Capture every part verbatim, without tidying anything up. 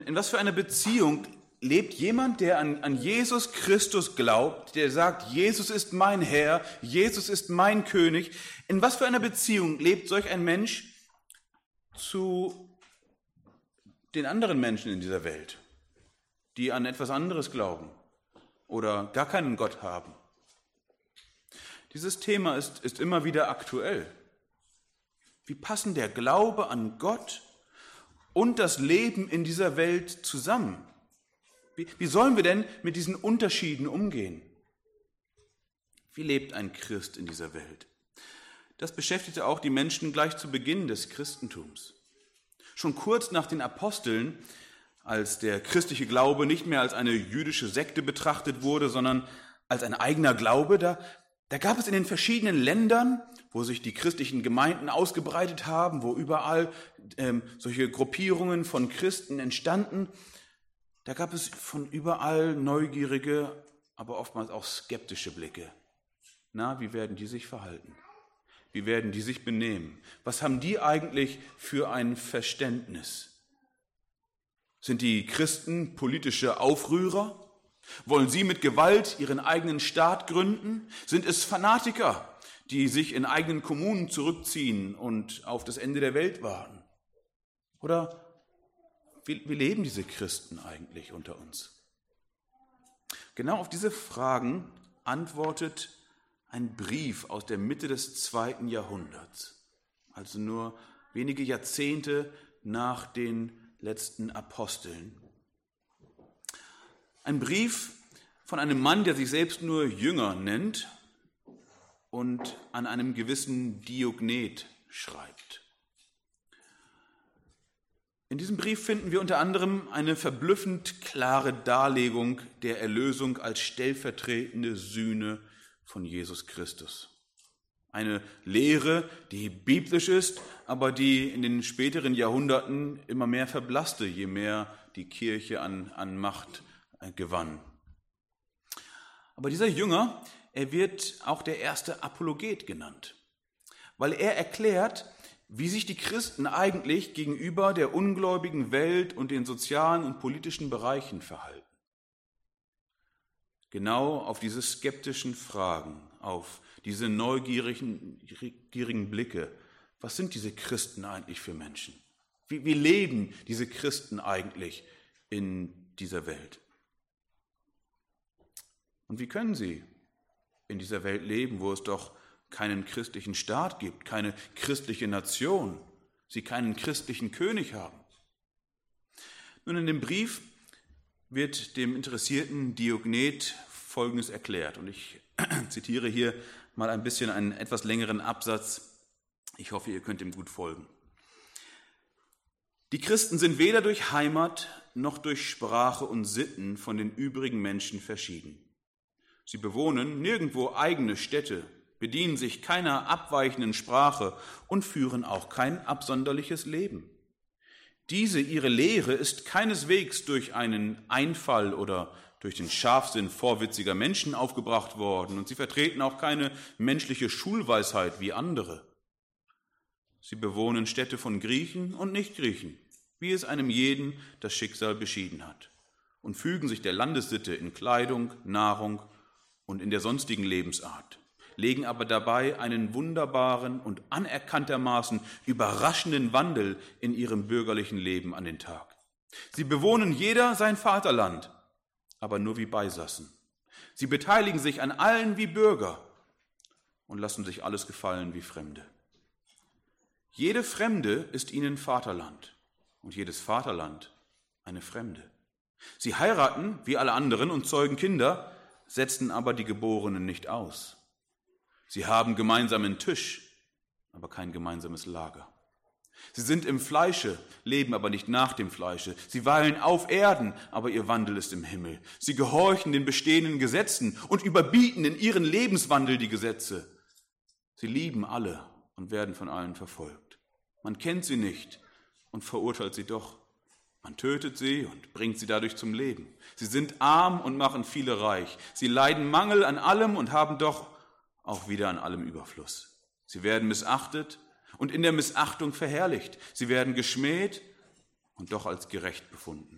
In was für einer Beziehung lebt jemand, der an, an Jesus Christus glaubt, der sagt, Jesus ist mein Herr, Jesus ist mein König. In was für einer Beziehung lebt solch ein Mensch zu den anderen Menschen in dieser Welt, die an etwas anderes glauben oder gar keinen Gott haben? Dieses Thema ist, ist immer wieder aktuell. Wie passen der Glaube an Gott und das Leben in dieser Welt zusammen? Wie, wie sollen wir denn mit diesen Unterschieden umgehen? Wie lebt ein Christ in dieser Welt? Das beschäftigte auch die Menschen gleich zu Beginn des Christentums. Schon kurz nach den Aposteln, als der christliche Glaube nicht mehr als eine jüdische Sekte betrachtet wurde, sondern als ein eigener Glaube, da, da gab es in den verschiedenen Ländern, wo sich die christlichen Gemeinden ausgebreitet haben, wo überall ähm, solche Gruppierungen von Christen entstanden, da gab es von überall neugierige, aber oftmals auch skeptische Blicke. Na, wie werden die sich verhalten? Wie werden die sich benehmen? Was haben die eigentlich für ein Verständnis? Sind die Christen politische Aufrührer? Wollen sie mit Gewalt ihren eigenen Staat gründen? Sind es Fanatiker, die sich in eigenen Kommunen zurückziehen und auf das Ende der Welt warten? Oder wie, wie leben diese Christen eigentlich unter uns? Genau auf diese Fragen antwortet ein Brief aus der Mitte des zweiten Jahrhunderts, also nur wenige Jahrzehnte nach den letzten Aposteln. Ein Brief von einem Mann, der sich selbst nur Jünger nennt und an einem gewissen Diognet schreibt. In diesem Brief finden wir unter anderem eine verblüffend klare Darlegung der Erlösung als stellvertretende Sühne von Jesus Christus. Eine Lehre, die biblisch ist, aber die in den späteren Jahrhunderten immer mehr verblasste, je mehr die Kirche an, an Macht gewann. Aber dieser Jünger, er wird auch der erste Apologet genannt, weil er erklärt, wie sich die Christen eigentlich gegenüber der ungläubigen Welt und den sozialen und politischen Bereichen verhalten. Genau auf diese skeptischen Fragen, auf diese neugierigen gierigen Blicke. Was sind diese Christen eigentlich für Menschen? Wie, wie leben diese Christen eigentlich in dieser Welt? Und wie können sie in dieser Welt leben, wo es doch keinen christlichen Staat gibt, keine christliche Nation, sie keinen christlichen König haben? Nun, in dem Brief wird dem interessierten Diognet Folgendes erklärt. Und ich zitiere hier mal ein bisschen einen etwas längeren Absatz. Ich hoffe, ihr könnt ihm gut folgen. Die Christen sind weder durch Heimat noch durch Sprache und Sitten von den übrigen Menschen verschieden. Sie bewohnen nirgendwo eigene Städte, bedienen sich keiner abweichenden Sprache und führen auch kein absonderliches Leben. Diese ihre Lehre ist keineswegs durch einen Einfall oder durch den Scharfsinn vorwitziger Menschen aufgebracht worden, und sie vertreten auch keine menschliche Schulweisheit wie andere. Sie bewohnen Städte von Griechen und Nichtgriechen, wie es einem jeden das Schicksal beschieden hat, und fügen sich der Landessitte in Kleidung, Nahrung und in der sonstigen Lebensart, legen aber dabei einen wunderbaren und anerkanntermaßen überraschenden Wandel in ihrem bürgerlichen Leben an den Tag. Sie bewohnen jeder sein Vaterland, aber nur wie Beisassen. Sie beteiligen sich an allen wie Bürger und lassen sich alles gefallen wie Fremde. Jede Fremde ist ihnen Vaterland und jedes Vaterland eine Fremde. Sie heiraten wie alle anderen und zeugen Kinder, setzen aber die Geborenen nicht aus. Sie haben gemeinsamen Tisch, aber kein gemeinsames Lager. Sie sind im Fleische, leben aber nicht nach dem Fleische. Sie weilen auf Erden, aber ihr Wandel ist im Himmel. Sie gehorchen den bestehenden Gesetzen und überbieten in ihren Lebenswandel die Gesetze. Sie lieben alle und werden von allen verfolgt. Man kennt sie nicht und verurteilt sie doch. Man tötet sie und bringt sie dadurch zum Leben. Sie sind arm und machen viele reich. Sie leiden Mangel an allem und haben doch auch wieder an allem Überfluss. Sie werden missachtet und in der Missachtung verherrlicht. Sie werden geschmäht und doch als gerecht befunden.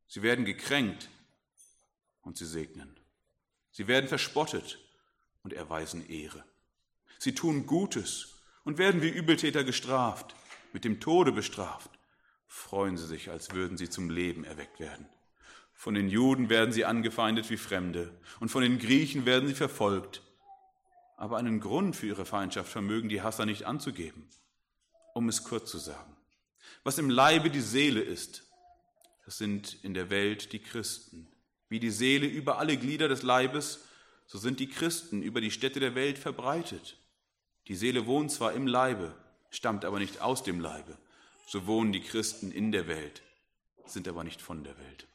Sie werden gekränkt und sie segnen. Sie werden verspottet und erweisen Ehre. Sie tun Gutes und werden wie Übeltäter gestraft, mit dem Tode bestraft. Freuen sie sich, als würden sie zum Leben erweckt werden. Von den Juden werden sie angefeindet wie Fremde und von den Griechen werden sie verfolgt. Aber einen Grund für ihre Feindschaft vermögen die Hasser nicht anzugeben. Um es kurz zu sagen: Was im Leibe die Seele ist, das sind in der Welt die Christen. Wie die Seele über alle Glieder des Leibes, so sind die Christen über die Städte der Welt verbreitet. Die Seele wohnt zwar im Leibe, stammt aber nicht aus dem Leibe. So wohnen die Christen in der Welt, sind aber nicht von der Welt.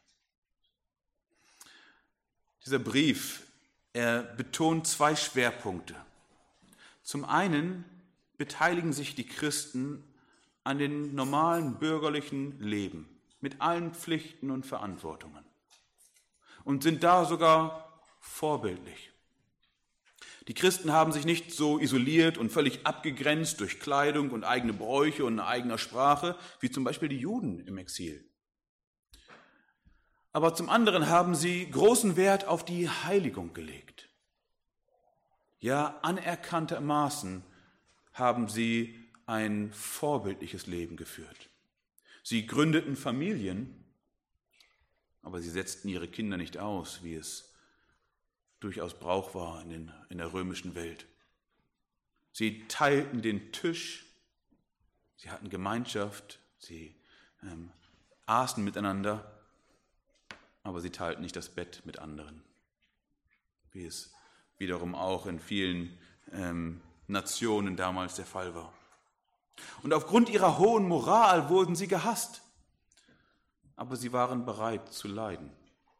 Dieser Brief, er betont zwei Schwerpunkte. Zum einen beteiligen sich die Christen an dem normalen bürgerlichen Leben mit allen Pflichten und Verantwortungen und sind da sogar vorbildlich. Die Christen haben sich nicht so isoliert und völlig abgegrenzt durch Kleidung und eigene Bräuche und eine eigene Sprache, wie zum Beispiel die Juden im Exil. Aber zum anderen haben sie großen Wert auf die Heiligung gelegt. Ja, anerkanntermaßen haben sie ein vorbildliches Leben geführt. Sie gründeten Familien, aber sie setzten ihre Kinder nicht aus, wie es durchaus Brauch war in, den, in der römischen Welt. Sie teilten den Tisch, sie hatten Gemeinschaft, sie ähm, aßen miteinander, aber sie teilten nicht das Bett mit anderen, wie es wiederum auch in vielen ähm, Nationen damals der Fall war. Und aufgrund ihrer hohen Moral wurden sie gehasst, aber sie waren bereit zu leiden.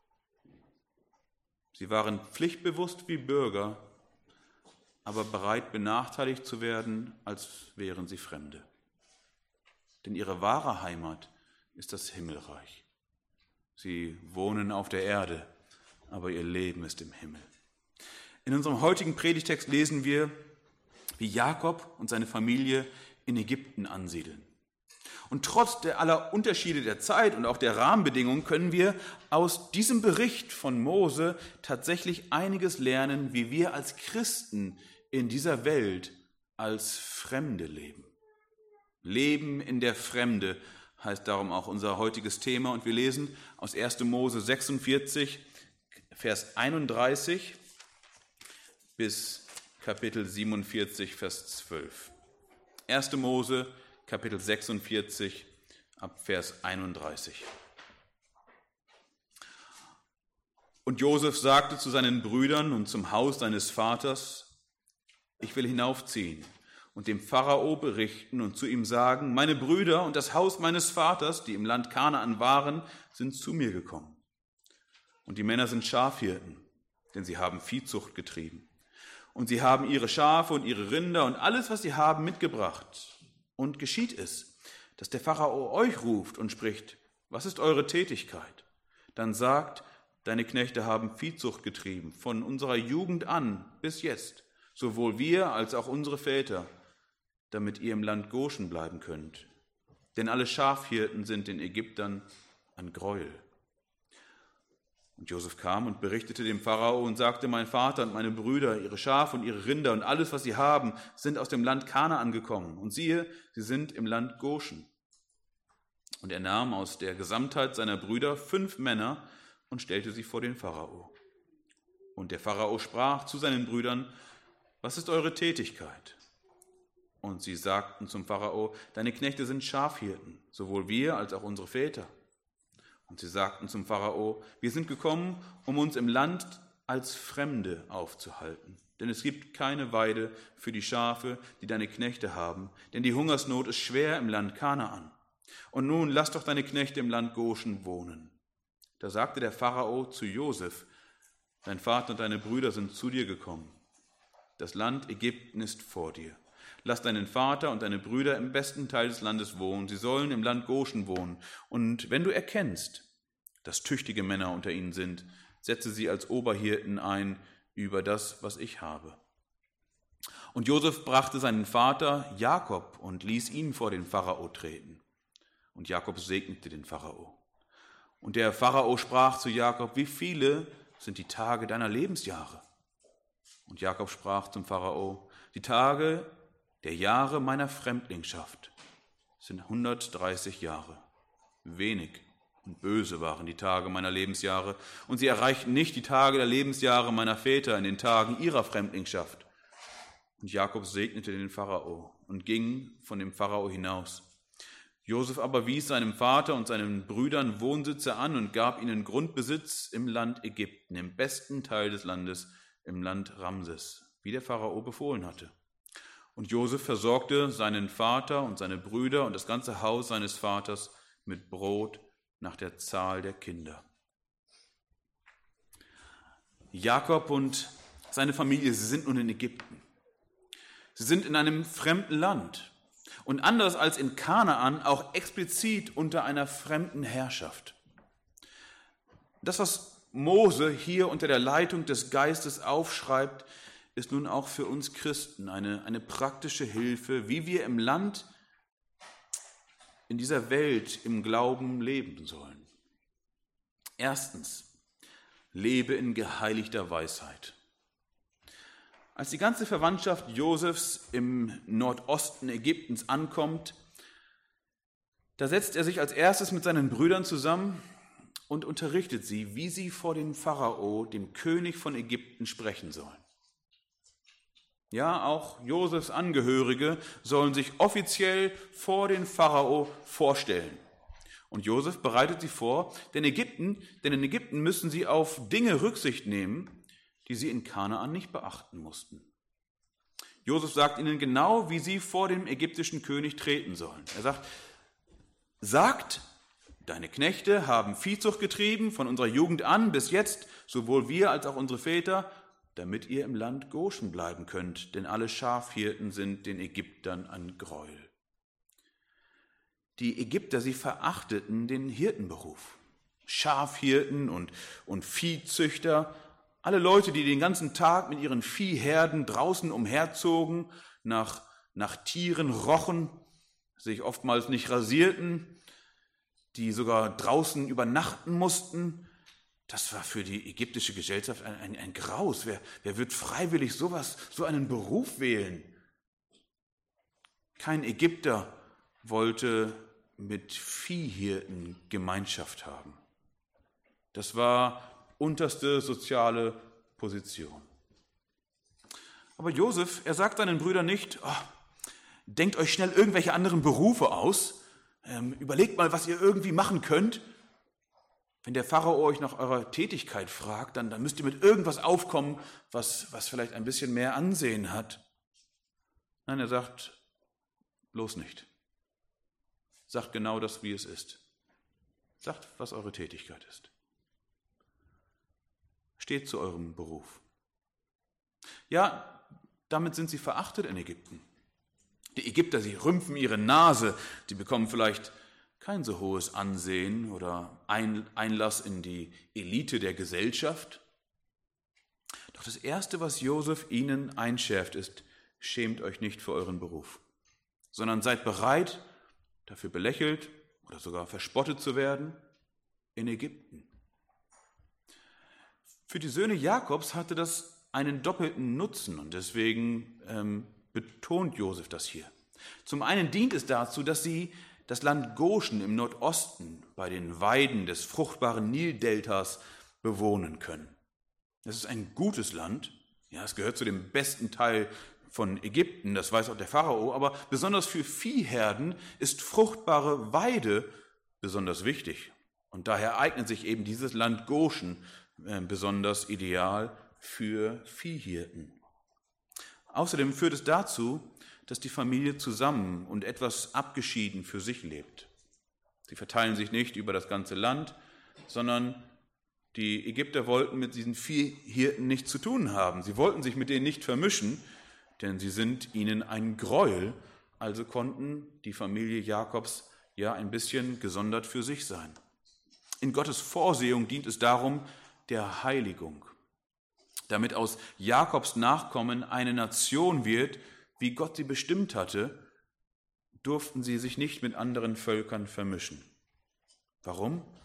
Sie waren pflichtbewusst wie Bürger, aber bereit, benachteiligt zu werden, als wären sie Fremde. Denn ihre wahre Heimat ist das Himmelreich. Sie wohnen auf der Erde, aber ihr Leben ist im Himmel. In unserem heutigen Predigtext lesen wir, wie Jakob und seine Familie in Ägypten ansiedeln. Und trotz der aller Unterschiede der Zeit und auch der Rahmenbedingungen können wir aus diesem Bericht von Mose tatsächlich einiges lernen, wie wir als Christen in dieser Welt als Fremde leben. Leben in der Fremde heißt darum auch unser heutiges Thema. Und wir lesen aus erster Mose sechsundvierzig, Vers einunddreißig bis Kapitel siebenundvierzig, Vers zwölf. erster Mose, Kapitel sechsundvierzig, ab Vers einunddreißig. Und Josef sagte zu seinen Brüdern und zum Haus seines Vaters: Ich will hinaufziehen und dem Pharao berichten und zu ihm sagen: Meine Brüder und das Haus meines Vaters, die im Land Kanaan waren, sind zu mir gekommen. Und die Männer sind Schafhirten, denn sie haben Viehzucht getrieben. Und sie haben ihre Schafe und ihre Rinder und alles, was sie haben, mitgebracht. Und geschieht es, dass der Pharao euch ruft und spricht: Was ist eure Tätigkeit? Dann sagt: Deine Knechte haben Viehzucht getrieben, von unserer Jugend an bis jetzt, sowohl wir als auch unsere Väter, damit ihr im Land Goschen bleiben könnt. Denn alle Schafhirten sind den Ägyptern ein Greuel. Und Josef kam und berichtete dem Pharao und sagte: Mein Vater und meine Brüder, ihre Schafe und ihre Rinder und alles, was sie haben, sind aus dem Land Kanaan gekommen. Und siehe, sie sind im Land Goschen. Und er nahm aus der Gesamtheit seiner Brüder fünf Männer und stellte sie vor den Pharao. Und der Pharao sprach zu seinen Brüdern: Was ist eure Tätigkeit? Und sie sagten zum Pharao: Deine Knechte sind Schafhirten, sowohl wir als auch unsere Väter. Und sie sagten zum Pharao: Wir sind gekommen, um uns im Land als Fremde aufzuhalten. Denn es gibt keine Weide für die Schafe, die deine Knechte haben, denn die Hungersnot ist schwer im Land Kanaan. Und nun lass doch deine Knechte im Land Goschen wohnen. Da sagte der Pharao zu Josef: Dein Vater und deine Brüder sind zu dir gekommen. Das Land Ägypten ist vor dir. Lass deinen Vater und deine Brüder im besten Teil des Landes wohnen. Sie sollen im Land Goschen wohnen. Und wenn du erkennst, dass tüchtige Männer unter ihnen sind, setze sie als Oberhirten ein über das, was ich habe. Und Josef brachte seinen Vater Jakob und ließ ihn vor den Pharao treten. Und Jakob segnete den Pharao. Und der Pharao sprach zu Jakob: Wie viele sind die Tage deiner Lebensjahre? Und Jakob sprach zum Pharao: Die Tage der Jahre meiner Fremdlingschaft sind hundertdreißig Jahre. Wenig und böse waren die Tage meiner Lebensjahre, und sie erreichten nicht die Tage der Lebensjahre meiner Väter in den Tagen ihrer Fremdlingschaft. Und Jakob segnete den Pharao und ging von dem Pharao hinaus. Josef aber wies seinem Vater und seinen Brüdern Wohnsitze an und gab ihnen Grundbesitz im Land Ägypten, im besten Teil des Landes, im Land Ramses, wie der Pharao befohlen hatte. Und Josef versorgte seinen Vater und seine Brüder und das ganze Haus seines Vaters mit Brot nach der Zahl der Kinder. Jakob und seine Familie, sie sind nun in Ägypten. Sie sind in einem fremden Land und anders als in Kanaan auch explizit unter einer fremden Herrschaft. Das, was Mose hier unter der Leitung des Geistes aufschreibt, ist nun auch für uns Christen eine, eine praktische Hilfe, wie wir im Land, in dieser Welt im Glauben leben sollen. Erstens, lebe in geheiligter Weisheit. Als die ganze Verwandtschaft Josefs im Nordosten Ägyptens ankommt, da setzt er sich als erstes mit seinen Brüdern zusammen und unterrichtet sie, wie sie vor dem Pharao, dem König von Ägypten, sprechen sollen. Ja, auch Josefs Angehörige sollen sich offiziell vor den Pharao vorstellen. Und Josef bereitet sie vor, denn, Ägypten, denn in Ägypten müssen sie auf Dinge Rücksicht nehmen, die sie in Kanaan nicht beachten mussten. Josef sagt ihnen genau, wie sie vor dem ägyptischen König treten sollen. Er sagt: Sagt, deine Knechte haben Viehzucht getrieben von unserer Jugend an bis jetzt, sowohl wir als auch unsere Väter, damit ihr im Land Goshen bleiben könnt, denn alle Schafhirten sind den Ägyptern ein Gräuel. Die Ägypter, sie verachteten den Hirtenberuf. Schafhirten und, und Viehzüchter, alle Leute, die den ganzen Tag mit ihren Viehherden draußen umherzogen, nach, nach Tieren rochen, sich oftmals nicht rasierten, die sogar draußen übernachten mussten, das war für die ägyptische Gesellschaft ein, ein, ein Graus. Wer, wer wird freiwillig sowas, so einen Beruf wählen? Kein Ägypter wollte mit Viehhirten Gemeinschaft haben. Das war unterste soziale Position. Aber Josef, er sagt seinen Brüdern nicht: oh, denkt euch schnell irgendwelche anderen Berufe aus, ähm, überlegt mal, was ihr irgendwie machen könnt. Wenn der Pharao euch nach eurer Tätigkeit fragt, dann, dann müsst ihr mit irgendwas aufkommen, was, was vielleicht ein bisschen mehr Ansehen hat. Nein, er sagt: bloß nicht. Sagt genau das, wie es ist. Sagt, was eure Tätigkeit ist. Steht zu eurem Beruf. Ja, damit sind sie verachtet in Ägypten. Die Ägypter, sie rümpfen ihre Nase, sie bekommen vielleicht kein so hohes Ansehen oder Einlass in die Elite der Gesellschaft. Doch das Erste, was Josef ihnen einschärft, ist: Schämt euch nicht für euren Beruf, sondern seid bereit, dafür belächelt oder sogar verspottet zu werden in Ägypten. Für die Söhne Jakobs hatte das einen doppelten Nutzen und deswegen ähm, betont Josef das hier. Zum einen dient es dazu, dass sie das Land Goshen im Nordosten bei den Weiden des fruchtbaren Nildeltas bewohnen können. Das ist ein gutes Land, ja, es gehört zu dem besten Teil von Ägypten, das weiß auch der Pharao, aber besonders für Viehherden ist fruchtbare Weide besonders wichtig. Und daher eignet sich eben dieses Land Goshen äh, besonders ideal für Viehhirten. Außerdem führt es dazu, dass die Familie zusammen und etwas abgeschieden für sich lebt. Sie verteilen sich nicht über das ganze Land, sondern die Ägypter wollten mit diesen Viehhirten nichts zu tun haben. Sie wollten sich mit denen nicht vermischen, denn sie sind ihnen ein Gräuel. Also konnten die Familie Jakobs ja ein bisschen gesondert für sich sein. In Gottes Vorsehung dient es darum der Heiligung, damit aus Jakobs Nachkommen eine Nation wird, wie Gott sie bestimmt hatte, durften sie sich nicht mit anderen Völkern vermischen. Warum?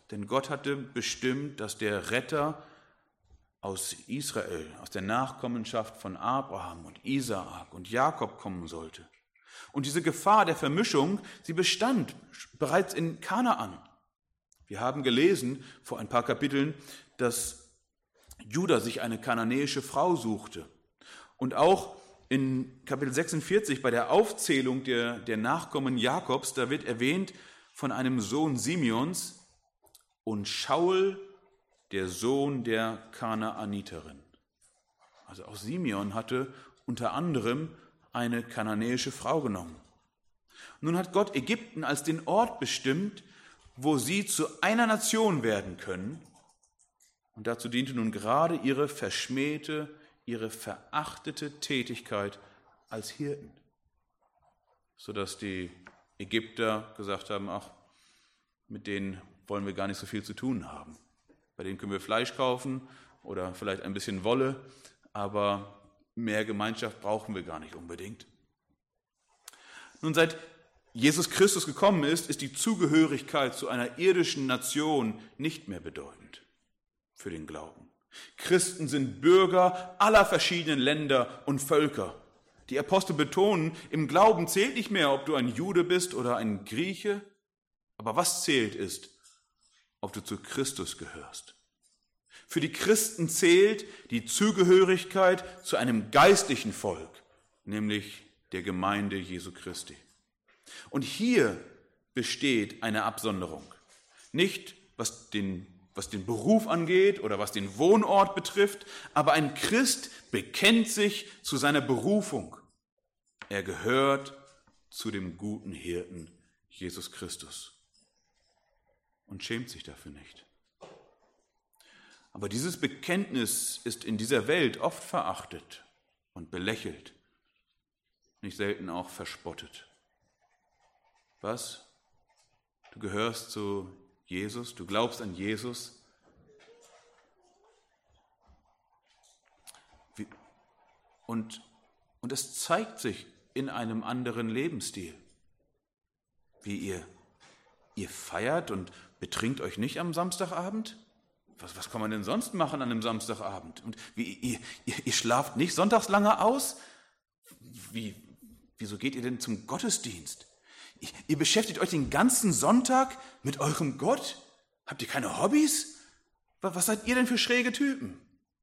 Denn Gott hatte bestimmt, dass der Retter aus Israel, aus der Nachkommenschaft von Abraham und Isaak und Jakob kommen sollte. Und diese Gefahr der Vermischung, sie bestand bereits in Kanaan. Wir haben gelesen vor ein paar Kapiteln, dass Juda sich eine kananäische Frau suchte. Und auch in Kapitel sechsundvierzig bei der Aufzählung der, der Nachkommen Jakobs, da wird erwähnt von einem Sohn Simeons und Schaul, der Sohn der Kanaaniterin. Also auch Simeon hatte unter anderem eine kananäische Frau genommen. Nun hat Gott Ägypten als den Ort bestimmt, wo sie zu einer Nation werden können. Und dazu diente nun gerade ihre verschmähte, ihre verachtete Tätigkeit als Hirten. Sodass die Ägypter gesagt haben, ach, mit denen wollen wir gar nicht so viel zu tun haben. Bei denen können wir Fleisch kaufen oder vielleicht ein bisschen Wolle, aber mehr Gemeinschaft brauchen wir gar nicht unbedingt. Nun, seit Jesus Christus gekommen ist, ist die Zugehörigkeit zu einer irdischen Nation nicht mehr bedeutend für den Glauben. Christen sind Bürger aller verschiedenen Länder und Völker. Die Apostel betonen, im Glauben zählt nicht mehr, ob du ein Jude bist oder ein Grieche, aber was zählt ist, ob du zu Christus gehörst. Für die Christen zählt die Zugehörigkeit zu einem geistlichen Volk, nämlich der Gemeinde Jesu Christi. Und hier besteht eine Absonderung. Nicht, was den, was den Beruf angeht oder was den Wohnort betrifft, aber ein Christ bekennt sich zu seiner Berufung. Er gehört zu dem guten Hirten Jesus Christus und schämt sich dafür nicht. Aber dieses Bekenntnis ist in dieser Welt oft verachtet und belächelt, nicht selten auch verspottet. Was? Du gehörst zu Jesus, du glaubst an Jesus. Wie, und, und es zeigt sich in einem anderen Lebensstil. Wie ihr, ihr feiert und betrinkt euch nicht am Samstagabend? Was, was kann man denn sonst machen an einem Samstagabend? Und wie, ihr, ihr, ihr schlaft nicht sonntags lange aus? Wie, wieso geht ihr denn zum Gottesdienst? Ihr, ihr beschäftigt euch den ganzen Sonntag mit eurem Gott? Habt ihr keine Hobbys? Was, was seid ihr denn für schräge Typen?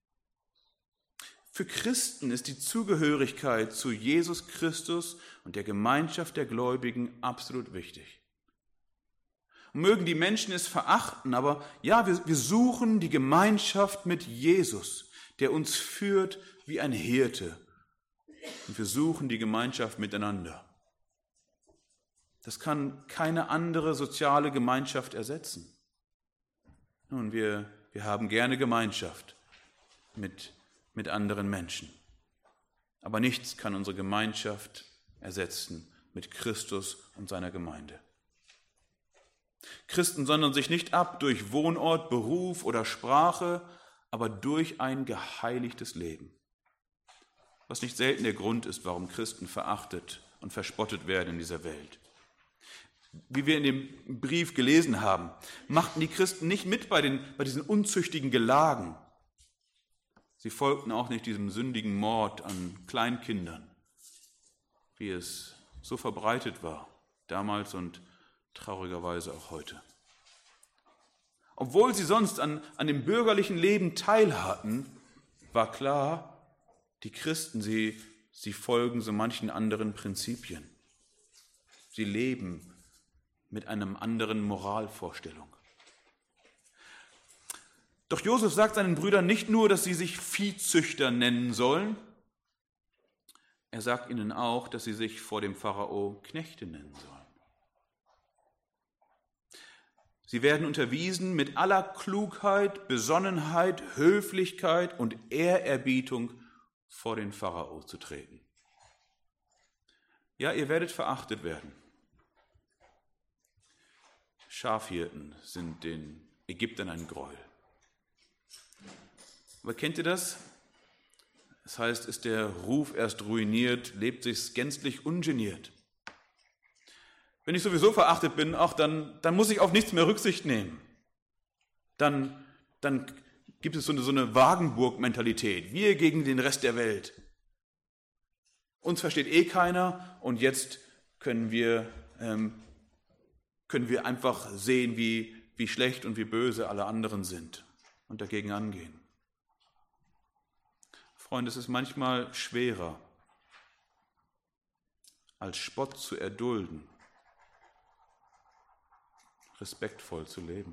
Für Christen ist die Zugehörigkeit zu Jesus Christus und der Gemeinschaft der Gläubigen absolut wichtig. Mögen die Menschen es verachten, aber ja, wir, wir suchen die Gemeinschaft mit Jesus, der uns führt wie ein Hirte. Und wir suchen die Gemeinschaft miteinander. Das kann keine andere soziale Gemeinschaft ersetzen. Nun, wir, wir haben gerne Gemeinschaft mit, mit anderen Menschen. Aber nichts kann unsere Gemeinschaft ersetzen mit Christus und seiner Gemeinde. Christen sondern sich nicht ab durch Wohnort, Beruf oder Sprache, aber durch ein geheiligtes Leben. Was nicht selten der Grund ist, warum Christen verachtet und verspottet werden in dieser Welt. Wie wir in dem Brief gelesen haben, machten die Christen nicht mit bei, den, bei diesen unzüchtigen Gelagen. Sie folgten auch nicht diesem sündigen Mord an Kleinkindern, wie es so verbreitet war, damals und traurigerweise auch heute. Obwohl sie sonst an, an dem bürgerlichen Leben teilhatten, war klar, die Christen, sie, sie folgen so manchen anderen Prinzipien. Sie leben mit einer anderen Moralvorstellung. Doch Josef sagt seinen Brüdern nicht nur, dass sie sich Viehzüchter nennen sollen, er sagt ihnen auch, dass sie sich vor dem Pharao Knechte nennen sollen. Sie werden unterwiesen, mit aller Klugheit, Besonnenheit, Höflichkeit und Ehrerbietung vor den Pharao zu treten. Ja, ihr werdet verachtet werden. Schafhirten sind den Ägyptern ein Gräuel. Aber kennt ihr das? Das heißt, ist der Ruf erst ruiniert, lebt sich's gänzlich ungeniert. Wenn ich sowieso verachtet bin, ach, dann, dann muss ich auf nichts mehr Rücksicht nehmen. dann, dann gibt es so eine, so eine Wagenburg-Mentalität. Wir gegen den Rest der Welt. Uns versteht eh keiner und jetzt können wir, ähm, können wir einfach sehen, wie, wie schlecht und wie böse alle anderen sind und dagegen angehen. Freunde, es ist manchmal schwerer, als Spott zu erdulden, respektvoll zu leben.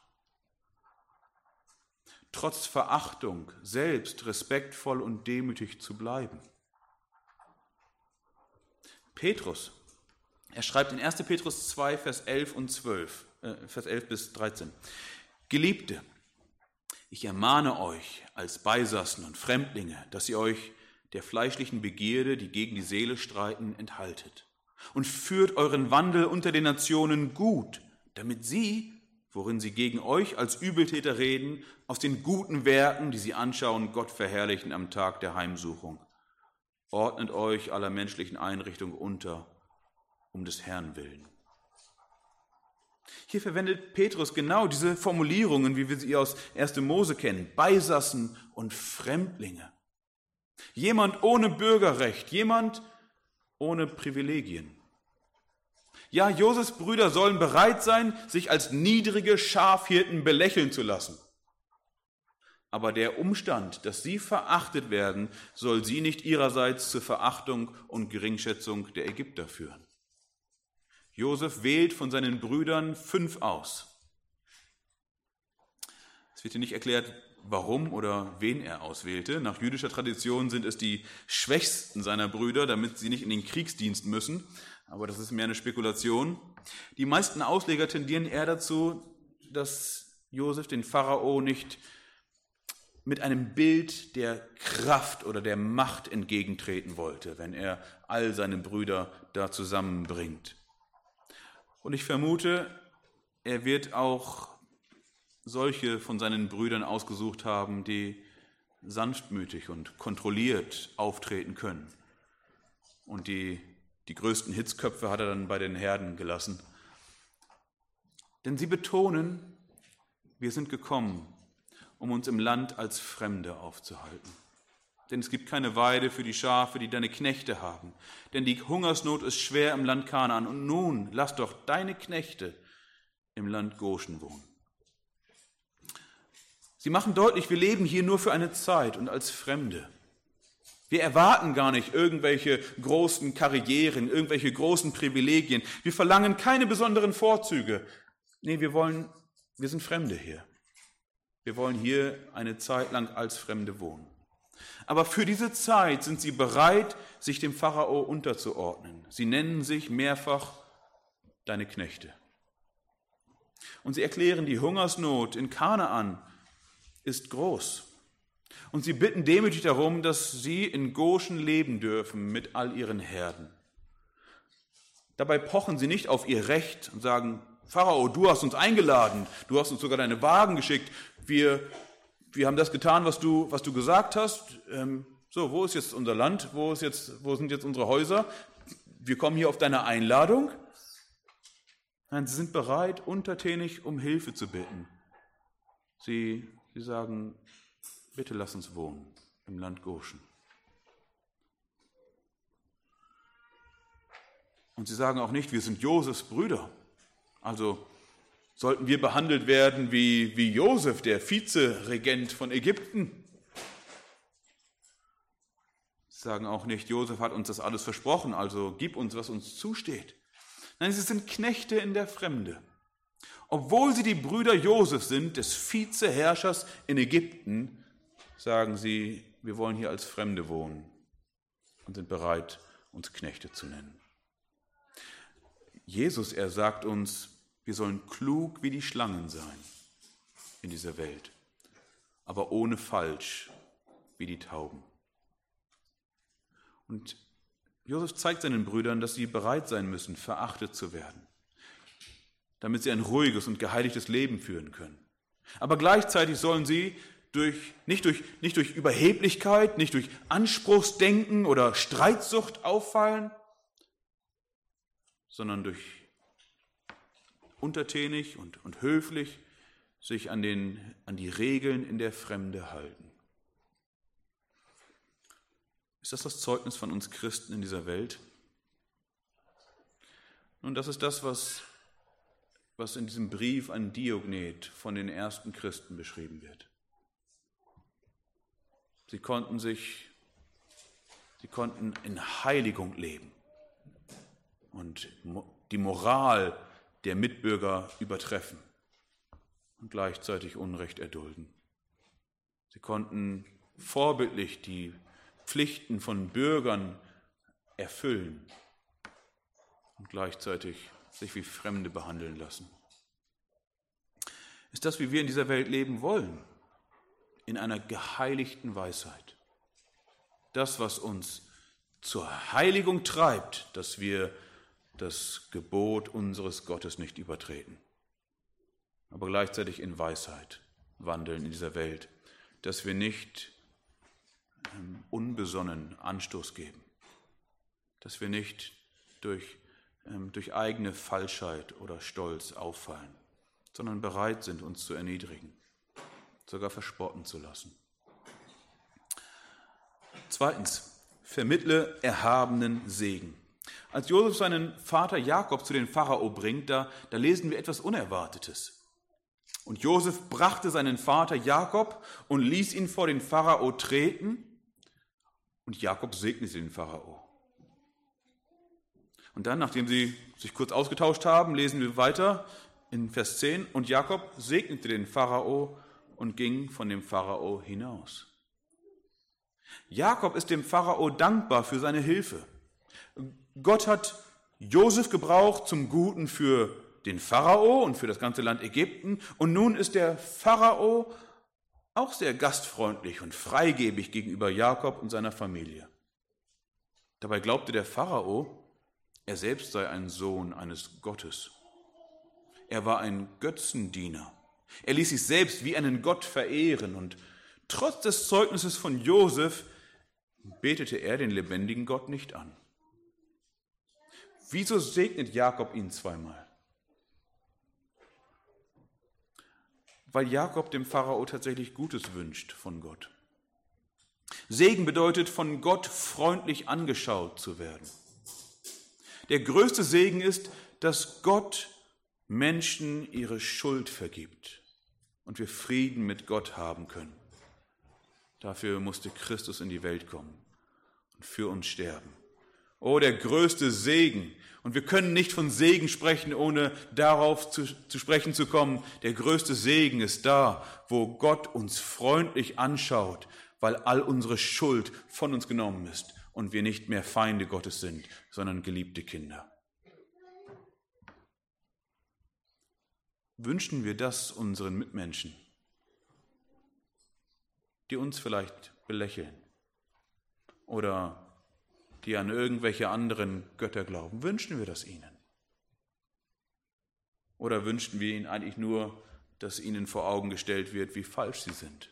Trotz Verachtung selbst respektvoll und demütig zu bleiben. Petrus, er schreibt in erster Petrus zwei, Vers elf und zwölf, äh, Vers elf bis dreizehn. Geliebte, ich ermahne euch als Beisassen und Fremdlinge, dass ihr euch der fleischlichen Begierde, die gegen die Seele streiten, enthaltet und führt euren Wandel unter den Nationen gut, damit sie, worin sie gegen euch als Übeltäter reden, aus den guten Werken, die sie anschauen, Gott verherrlichen am Tag der Heimsuchung. Ordnet euch aller menschlichen Einrichtung unter, um des Herrn willen. Hier verwendet Petrus genau diese Formulierungen, wie wir sie aus erster Mose kennen. Beisassen und Fremdlinge. Jemand ohne Bürgerrecht, jemand ohne Privilegien. Ja, Josefs Brüder sollen bereit sein, sich als niedrige Schafhirten belächeln zu lassen. Aber der Umstand, dass sie verachtet werden, soll sie nicht ihrerseits zur Verachtung und Geringschätzung der Ägypter führen. Josef wählt von seinen Brüdern fünf aus. Es wird hier nicht erklärt, warum oder wen er auswählte. Nach jüdischer Tradition sind es die Schwächsten seiner Brüder, damit sie nicht in den Kriegsdienst müssen. Aber das ist mehr eine Spekulation. Die meisten Ausleger tendieren eher dazu, dass Josef den Pharao nicht mit einem Bild der Kraft oder der Macht entgegentreten wollte, wenn er all seine Brüder da zusammenbringt. Und ich vermute, er wird auch solche von seinen Brüdern ausgesucht haben, die sanftmütig und kontrolliert auftreten können. Und die, die größten Hitzköpfe hat er dann bei den Herden gelassen. Denn sie betonen, wir sind gekommen, um uns im Land als Fremde aufzuhalten. Denn es gibt keine Weide für die Schafe, die deine Knechte haben. Denn die Hungersnot ist schwer im Land Kanaan. Und nun lass doch deine Knechte im Land Goshen wohnen. Sie machen deutlich, wir leben hier nur für eine Zeit und als Fremde. Wir erwarten gar nicht irgendwelche großen Karrieren, irgendwelche großen Privilegien. Wir verlangen keine besonderen Vorzüge. Nee, wir wollen, wir sind Fremde hier. Wir wollen hier eine Zeit lang als Fremde wohnen. Aber für diese Zeit sind sie bereit, sich dem Pharao unterzuordnen. Sie nennen sich mehrfach deine Knechte. Und sie erklären, die Hungersnot in Kanaan ist groß. Und sie bitten demütig darum, dass sie in Goshen leben dürfen mit all ihren Herden. Dabei pochen sie nicht auf ihr Recht und sagen, Pharao, du hast uns eingeladen, du hast uns sogar deine Wagen geschickt, wir, wir haben das getan, was du, was du gesagt hast. Ähm, so, wo ist jetzt unser Land? Wo ist jetzt, wo sind jetzt unsere Häuser? Wir kommen hier auf deine Einladung. Nein, sie sind bereit, untertänig um Hilfe zu bitten. Sie, sie sagen, bitte lass uns wohnen im Land Goshen. Und sie sagen auch nicht, wir sind Josefs Brüder. Also sollten wir behandelt werden wie, wie Josef, der Vizeregent von Ägypten. Sie sagen auch nicht, Josef hat uns das alles versprochen, also gib uns, was uns zusteht. Nein, sie sind Knechte in der Fremde. Obwohl sie die Brüder Josef sind, des Vizeherrschers in Ägypten, sagen sie, wir wollen hier als Fremde wohnen und sind bereit, uns Knechte zu nennen. Jesus, er sagt uns, wir sollen klug wie die Schlangen sein in dieser Welt, aber ohne falsch wie die Tauben. Und Josef zeigt seinen Brüdern, dass sie bereit sein müssen, verachtet zu werden, damit sie ein ruhiges und geheiligtes Leben führen können. Aber gleichzeitig sollen sie durch, nicht, durch, nicht durch Überheblichkeit, nicht durch Anspruchsdenken oder Streitsucht auffallen, sondern durch untertänig und, und höflich sich an, den, an die Regeln in der Fremde halten. Ist das das Zeugnis von uns Christen in dieser Welt? Nun, das ist das, was, was in diesem Brief an Diognet von den ersten Christen beschrieben wird. Sie konnten sich, sie konnten in Heiligung leben und die Moral der Mitbürger übertreffen und gleichzeitig Unrecht erdulden. Sie konnten vorbildlich die Pflichten von Bürgern erfüllen und gleichzeitig sich wie Fremde behandeln lassen. Ist das, wie wir in dieser Welt leben wollen? In einer geheiligten Weisheit. Das, was uns zur Heiligung treibt, dass wir das Gebot unseres Gottes nicht übertreten, aber gleichzeitig in Weisheit wandeln in dieser Welt, dass wir nicht ähm, unbesonnen Anstoß geben, dass wir nicht durch, ähm, durch eigene Falschheit oder Stolz auffallen, sondern bereit sind, uns zu erniedrigen, sogar verspotten zu lassen. Zweitens, vermittle erhabenen Segen. Als Josef seinen Vater Jakob zu den Pharao bringt, da, da lesen wir etwas Unerwartetes. Und Josef brachte seinen Vater Jakob und ließ ihn vor den Pharao treten, und Jakob segnete den Pharao. Und dann, nachdem sie sich kurz ausgetauscht haben, lesen wir weiter in Vers zehn, und Jakob segnete den Pharao und ging von dem Pharao hinaus. Jakob ist dem Pharao dankbar für seine Hilfe. Gott hat Josef gebraucht zum Guten für den Pharao und für das ganze Land Ägypten. Und nun ist der Pharao auch sehr gastfreundlich und freigebig gegenüber Jakob und seiner Familie. Dabei glaubte der Pharao, er selbst sei ein Sohn eines Gottes. Er war ein Götzendiener. Er ließ sich selbst wie einen Gott verehren, und trotz des Zeugnisses von Josef betete er den lebendigen Gott nicht an. Wieso segnet Jakob ihn zweimal? Weil Jakob dem Pharao tatsächlich Gutes wünscht von Gott. Segen bedeutet, von Gott freundlich angeschaut zu werden. Der größte Segen ist, dass Gott Menschen ihre Schuld vergibt und wir Frieden mit Gott haben können. Dafür musste Christus in die Welt kommen und für uns sterben. Oh, der größte Segen. Und wir können nicht von Segen sprechen, ohne darauf zu, zu sprechen zu kommen. Der größte Segen ist da, wo Gott uns freundlich anschaut, weil all unsere Schuld von uns genommen ist und wir nicht mehr Feinde Gottes sind, sondern geliebte Kinder. Wünschen wir das unseren Mitmenschen, die uns vielleicht belächeln oder die an irgendwelche anderen Götter glauben? Wünschen wir das ihnen? Oder wünschen wir ihnen eigentlich nur, dass ihnen vor Augen gestellt wird, wie falsch sie sind?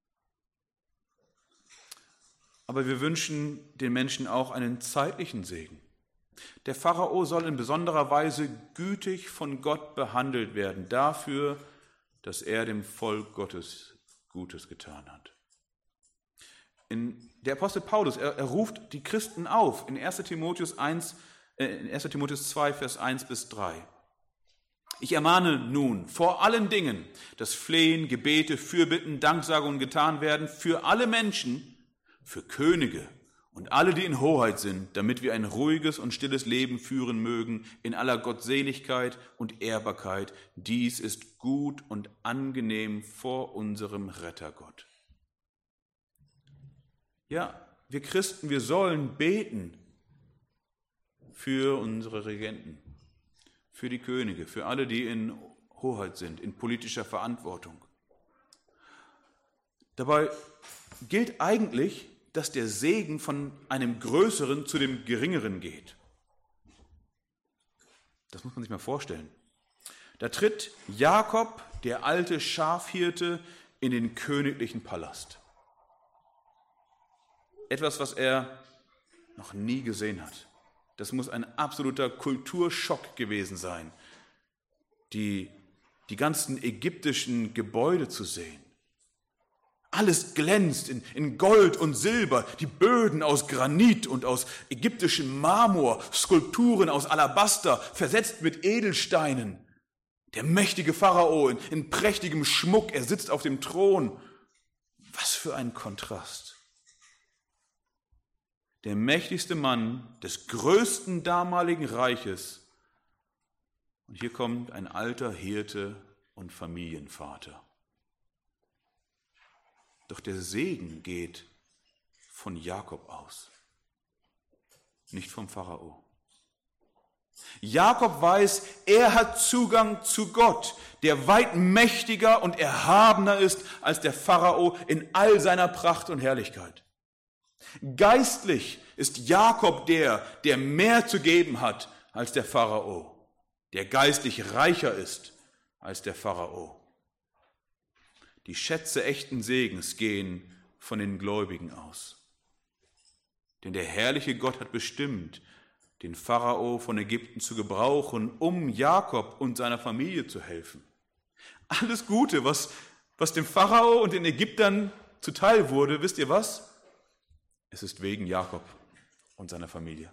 Aber wir wünschen den Menschen auch einen zeitlichen Segen. Der Pharao soll in besonderer Weise gütig von Gott behandelt werden, dafür, dass er dem Volk Gottes Gutes getan hat. In der Apostel Paulus, er, er ruft die Christen auf in erster Timotheus eins, äh, in erster Timotheus zwei, Vers eins bis drei. Ich ermahne nun vor allen Dingen, dass Flehen, Gebete, Fürbitten, Danksagungen getan werden für alle Menschen, für Könige und alle, die in Hoheit sind, damit wir ein ruhiges und stilles Leben führen mögen in aller Gottseligkeit und Ehrbarkeit. Dies ist gut und angenehm vor unserem Rettergott. Ja, wir Christen, wir sollen beten für unsere Regenten, für die Könige, für alle, die in Hoheit sind, in politischer Verantwortung. Dabei gilt eigentlich, dass der Segen von einem Größeren zu dem Geringeren geht. Das muss man sich mal vorstellen. Da tritt Jakob, der alte Schafhirte, in den königlichen Palast. Etwas, was er noch nie gesehen hat. Das muss ein absoluter Kulturschock gewesen sein. Die die ganzen ägyptischen Gebäude zu sehen. Alles glänzt in, in Gold und Silber, die Böden aus Granit und aus ägyptischem Marmor, Skulpturen aus Alabaster, versetzt mit Edelsteinen. Der mächtige Pharao in, in prächtigem Schmuck, er sitzt auf dem Thron. Was für ein Kontrast. Der mächtigste Mann des größten damaligen Reiches. Und hier kommt ein alter Hirte und Familienvater. Doch der Segen geht von Jakob aus, nicht vom Pharao. Jakob weiß, er hat Zugang zu Gott, der weit mächtiger und erhabener ist als der Pharao in all seiner Pracht und Herrlichkeit. Geistlich ist Jakob der, der mehr zu geben hat als der Pharao, der geistlich reicher ist als der Pharao. Die Schätze echten Segens gehen von den Gläubigen aus. Denn der herrliche Gott hat bestimmt, den Pharao von Ägypten zu gebrauchen, um Jakob und seiner Familie zu helfen. Alles Gute, was, was dem Pharao und den Ägyptern zuteil wurde, wisst ihr was? Es ist wegen Jakob und seiner Familie.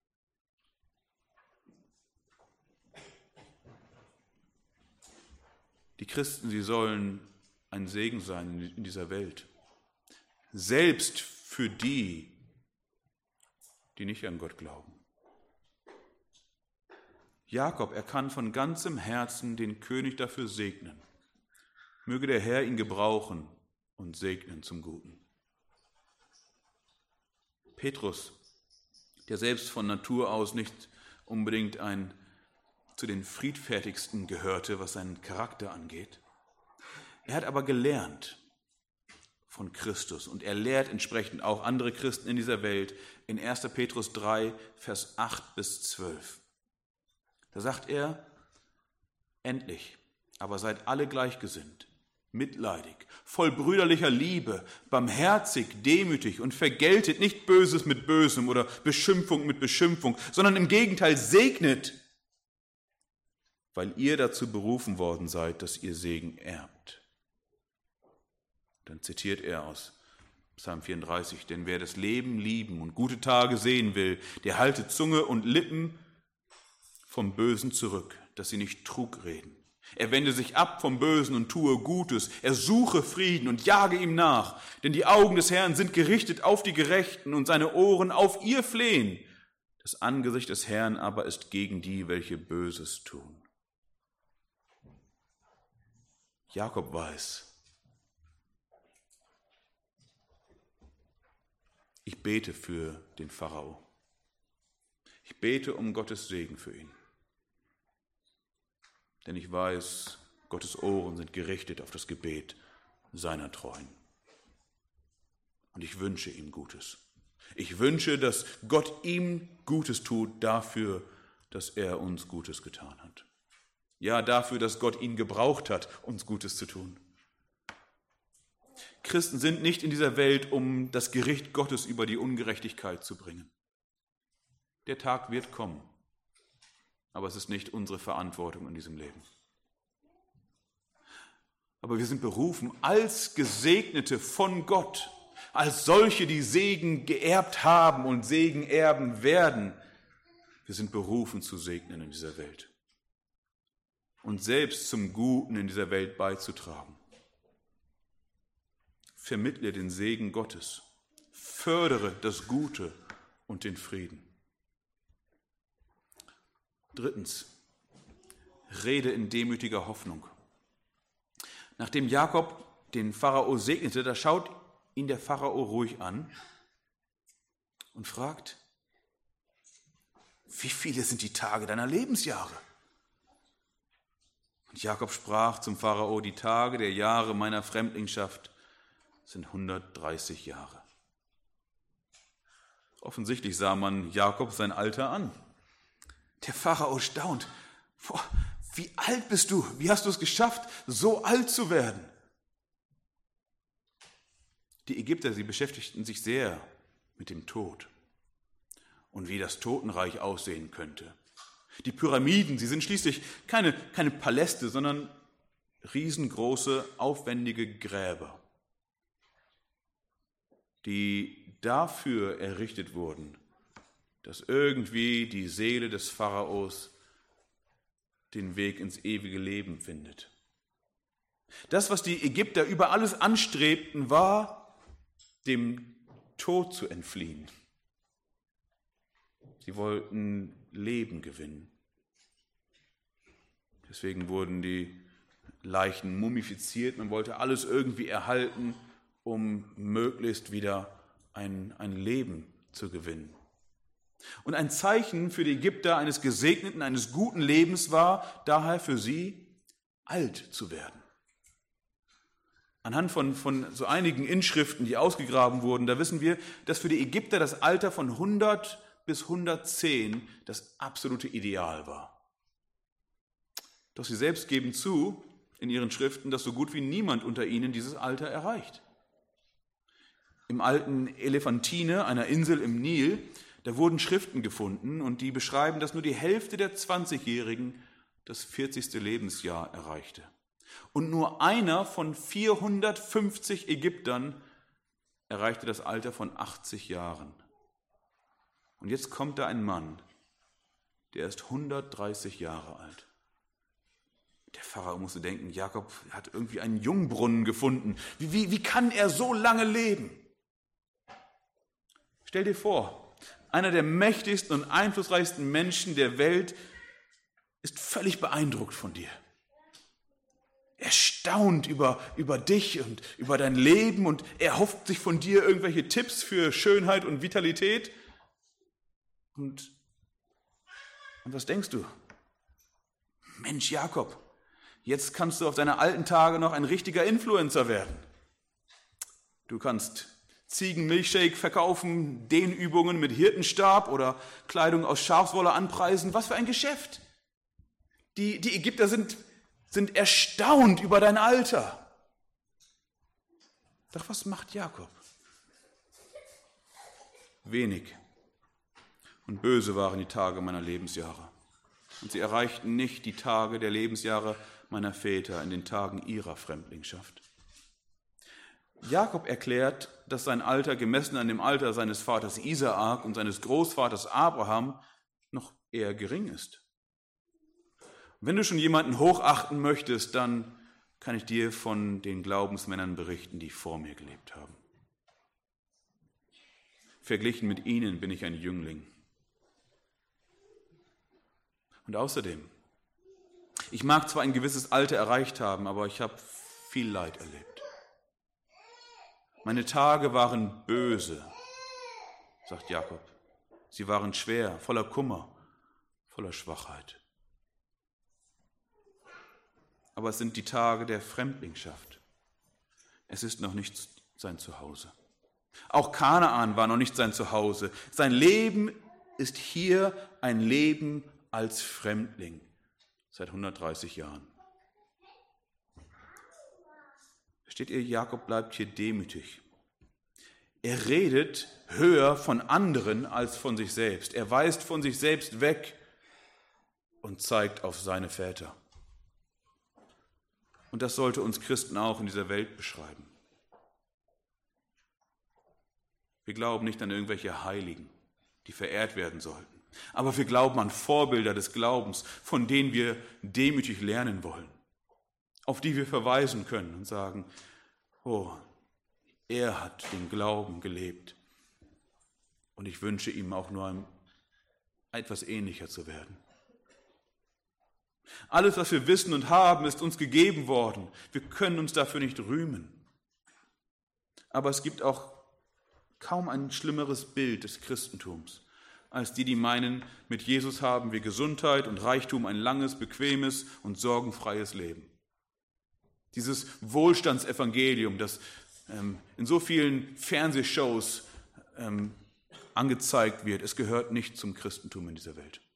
Die Christen, sie sollen ein Segen sein in dieser Welt. Selbst für die, die nicht an Gott glauben. Jakob, er kann von ganzem Herzen den König dafür segnen. Möge der Herr ihn gebrauchen und segnen zum Guten. Petrus, der selbst von Natur aus nicht unbedingt ein zu den friedfertigsten gehörte, was seinen Charakter angeht. Er hat aber gelernt von Christus und er lehrt entsprechend auch andere Christen in dieser Welt in erster Petrus drei, Vers acht bis zwölf. Da sagt er, endlich, aber seid alle gleichgesinnt, mitleidig, voll brüderlicher Liebe, barmherzig, demütig und vergeltet nicht Böses mit Bösem oder Beschimpfung mit Beschimpfung, sondern im Gegenteil segnet, weil ihr dazu berufen worden seid, dass ihr Segen erbt. Dann zitiert er aus Psalm vierunddreißig, denn wer das Leben lieben und gute Tage sehen will, der halte Zunge und Lippen vom Bösen zurück, dass sie nicht Trug reden. Er wende sich ab vom Bösen und tue Gutes. Er suche Frieden und jage ihm nach. Denn die Augen des Herrn sind gerichtet auf die Gerechten und seine Ohren auf ihr Flehen. Das Angesicht des Herrn aber ist gegen die, welche Böses tun. Jakob weiß, ich bete für den Pharao. Ich bete um Gottes Segen für ihn. Denn ich weiß, Gottes Ohren sind gerichtet auf das Gebet seiner Treuen. Und ich wünsche ihm Gutes. Ich wünsche, dass Gott ihm Gutes tut dafür, dass er uns Gutes getan hat. Ja, dafür, dass Gott ihn gebraucht hat, uns Gutes zu tun. Christen sind nicht in dieser Welt, um das Gericht Gottes über die Ungerechtigkeit zu bringen. Der Tag wird kommen, aber es ist nicht unsere Verantwortung in diesem Leben. Aber wir sind berufen als Gesegnete von Gott, als solche, die Segen geerbt haben und Segen erben werden. Wir sind berufen zu segnen in dieser Welt und selbst zum Guten in dieser Welt beizutragen. Vermittle den Segen Gottes, fördere das Gute und den Frieden. Drittens, rede in demütiger Hoffnung. Nachdem Jakob den Pharao segnete, da schaut ihn der Pharao ruhig an und fragt, wie viele sind die Tage deiner Lebensjahre? Und Jakob sprach zum Pharao, die Tage der Jahre meiner Fremdlingschaft sind hundertdreißig Jahre. Offensichtlich sah man Jakob sein Alter an. Der Pharao staunt. Boah, wie alt bist du? Wie hast du es geschafft, so alt zu werden? Die Ägypter, sie beschäftigten sich sehr mit dem Tod und wie das Totenreich aussehen könnte. Die Pyramiden, sie sind schließlich keine, keine Paläste, sondern riesengroße, aufwendige Gräber, die dafür errichtet wurden, dass irgendwie die Seele des Pharaos den Weg ins ewige Leben findet. Das, was die Ägypter über alles anstrebten, war, dem Tod zu entfliehen. Sie wollten Leben gewinnen. Deswegen wurden die Leichen mumifiziert. Man wollte alles irgendwie erhalten, um möglichst wieder ein, ein Leben zu gewinnen. Und ein Zeichen für die Ägypter eines gesegneten, eines guten Lebens war daher für sie, alt zu werden. Anhand von, von so einigen Inschriften, die ausgegraben wurden, da wissen wir, dass für die Ägypter das Alter von hundert bis hundertzehn das absolute Ideal war. Doch sie selbst geben zu in ihren Schriften, dass so gut wie niemand unter ihnen dieses Alter erreicht. Im alten Elephantine, einer Insel im Nil, da wurden Schriften gefunden und die beschreiben, dass nur die Hälfte der zwanzigjährigen das vierzigste Lebensjahr erreichte. Und nur einer von vierhundertfünfzig Ägyptern erreichte das Alter von achtzig Jahren. Und jetzt kommt da ein Mann, der ist hundertdreißig Jahre alt. Der Pharao musste denken, Jakob hat irgendwie einen Jungbrunnen gefunden. Wie, wie, wie kann er so lange leben? Stell dir vor, einer der mächtigsten und einflussreichsten Menschen der Welt ist völlig beeindruckt von dir. Er staunt über, über dich und über dein Leben und er hofft sich von dir irgendwelche Tipps für Schönheit und Vitalität. Und, und was denkst du? Mensch, Jakob, jetzt kannst du auf deine alten Tage noch ein richtiger Influencer werden. Du kannst Ziegenmilchshake verkaufen, Dehnübungen mit Hirtenstab oder Kleidung aus Schafswolle anpreisen. Was für ein Geschäft! Die, die Ägypter sind, sind erstaunt über dein Alter. Doch was macht Jakob? Wenig und böse waren die Tage meiner Lebensjahre. Und sie erreichten nicht die Tage der Lebensjahre meiner Väter in den Tagen ihrer Fremdlingschaft. Jakob erklärt, dass sein Alter gemessen an dem Alter seines Vaters Isaak und seines Großvaters Abraham noch eher gering ist. Wenn du schon jemanden hochachten möchtest, dann kann ich dir von den Glaubensmännern berichten, die vor mir gelebt haben. Verglichen mit ihnen bin ich ein Jüngling. Und außerdem, ich mag zwar ein gewisses Alter erreicht haben, aber ich habe viel Leid erlebt. Meine Tage waren böse, sagt Jakob. Sie waren schwer, voller Kummer, voller Schwachheit. Aber es sind die Tage der Fremdlingschaft. Es ist noch nicht sein Zuhause. Auch Kanaan war noch nicht sein Zuhause. Sein Leben ist hier ein Leben als Fremdling seit hundertdreißig Jahren. Versteht ihr, Jakob bleibt hier demütig. Er redet höher von anderen als von sich selbst. Er weist von sich selbst weg und zeigt auf seine Väter. Und das sollte uns Christen auch in dieser Welt beschreiben. Wir glauben nicht an irgendwelche Heiligen, die verehrt werden sollten. Aber wir glauben an Vorbilder des Glaubens, von denen wir demütig lernen wollen, auf die wir verweisen können und sagen, oh, er hat den Glauben gelebt und ich wünsche ihm auch nur etwas ähnlicher zu werden. Alles, was wir wissen und haben, ist uns gegeben worden. Wir können uns dafür nicht rühmen. Aber es gibt auch kaum ein schlimmeres Bild des Christentums, als die, die meinen, mit Jesus haben wir Gesundheit und Reichtum, ein langes, bequemes und sorgenfreies Leben. Dieses Wohlstandsevangelium, das ähm, in so vielen Fernsehshows ähm, angezeigt wird, es gehört nicht zum Christentum in dieser Welt.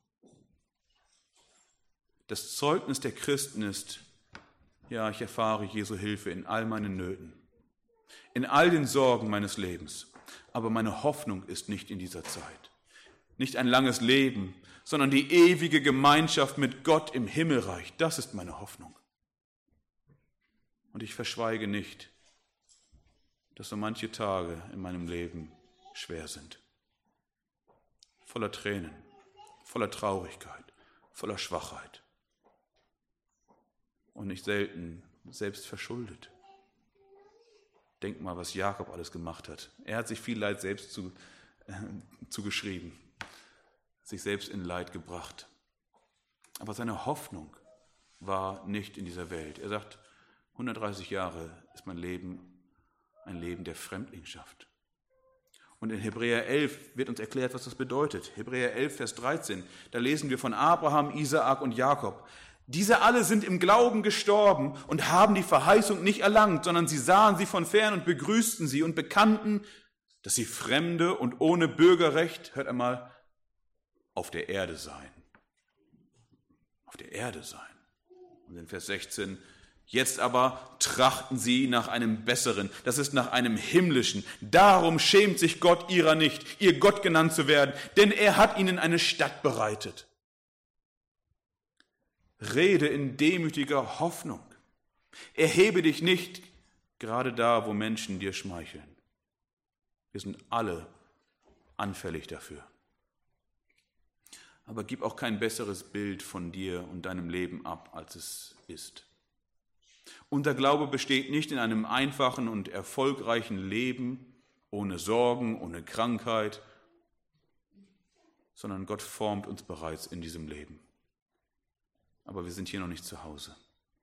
Das Zeugnis der Christen ist, ja, ich erfahre Jesu Hilfe in all meinen Nöten, in all den Sorgen meines Lebens. Aber meine Hoffnung ist nicht in dieser Zeit. Nicht ein langes Leben, sondern die ewige Gemeinschaft mit Gott im Himmelreich. Das ist meine Hoffnung. Und ich verschweige nicht, dass so manche Tage in meinem Leben schwer sind. Voller Tränen, voller Traurigkeit, voller Schwachheit. Und nicht selten selbst verschuldet. Denk mal, was Jakob alles gemacht hat. Er hat sich viel Leid selbst zu, äh, zugeschrieben, sich selbst in Leid gebracht. Aber seine Hoffnung war nicht in dieser Welt. Er sagt, hundertdreißig Jahre ist mein Leben ein Leben der Fremdlingschaft. Und in Hebräer elf wird uns erklärt, was das bedeutet. Hebräer elf, Vers dreizehn, da lesen wir von Abraham, Isaak und Jakob. Diese alle sind im Glauben gestorben und haben die Verheißung nicht erlangt, sondern sie sahen sie von fern und begrüßten sie und bekannten, dass sie Fremde und ohne Bürgerrecht, hört einmal, auf der Erde seien. Auf der Erde seien. Und in Vers sechzehn, jetzt aber trachten sie nach einem Besseren, das ist nach einem Himmlischen. Darum schämt sich Gott ihrer nicht, ihr Gott genannt zu werden, denn er hat ihnen eine Stadt bereitet. Rede in demütiger Hoffnung. Erhebe dich nicht gerade da, wo Menschen dir schmeicheln. Wir sind alle anfällig dafür. Aber gib auch kein besseres Bild von dir und deinem Leben ab, als es ist. Unser Glaube besteht nicht in einem einfachen und erfolgreichen Leben, ohne Sorgen, ohne Krankheit, sondern Gott formt uns bereits in diesem Leben. Aber wir sind hier noch nicht zu Hause.